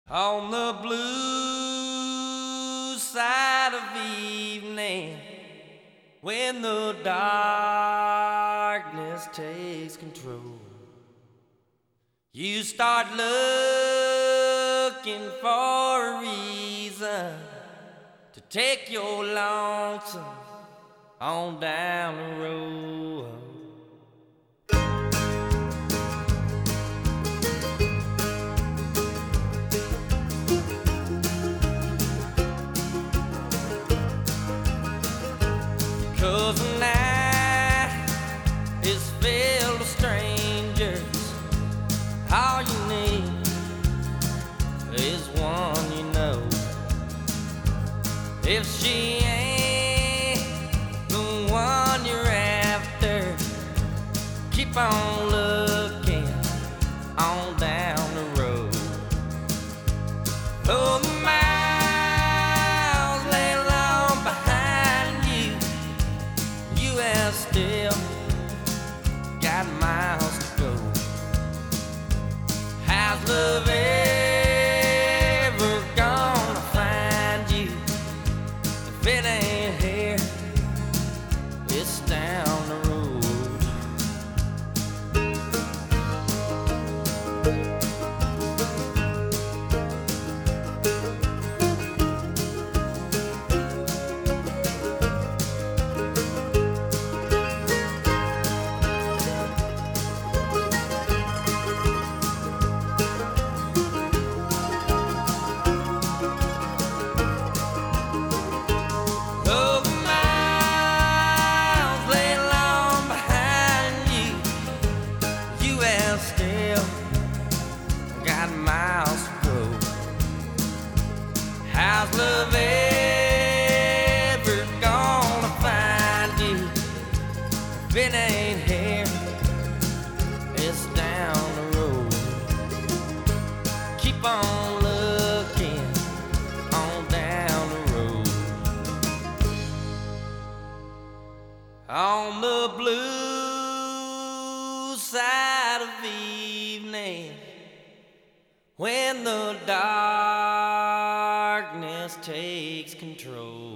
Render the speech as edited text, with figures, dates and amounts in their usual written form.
On the blue side of evening, when the darkness takes control, you start looking for a reason to take your lonesome on down the road. 'Cause the night is filled with strangers. All you need is one you know. If she ain't the one you're after, keep on looking on down the road. Oh, the miles lay long behind you. You have still got miles to go. How's love ever gonna find you if it ain't here? It's down the road. Still got miles to go. How's love ever gonna find you if it ain't here? It's down the road. Keep on looking on down the road. On the blue side of evening, when the darkness takes control.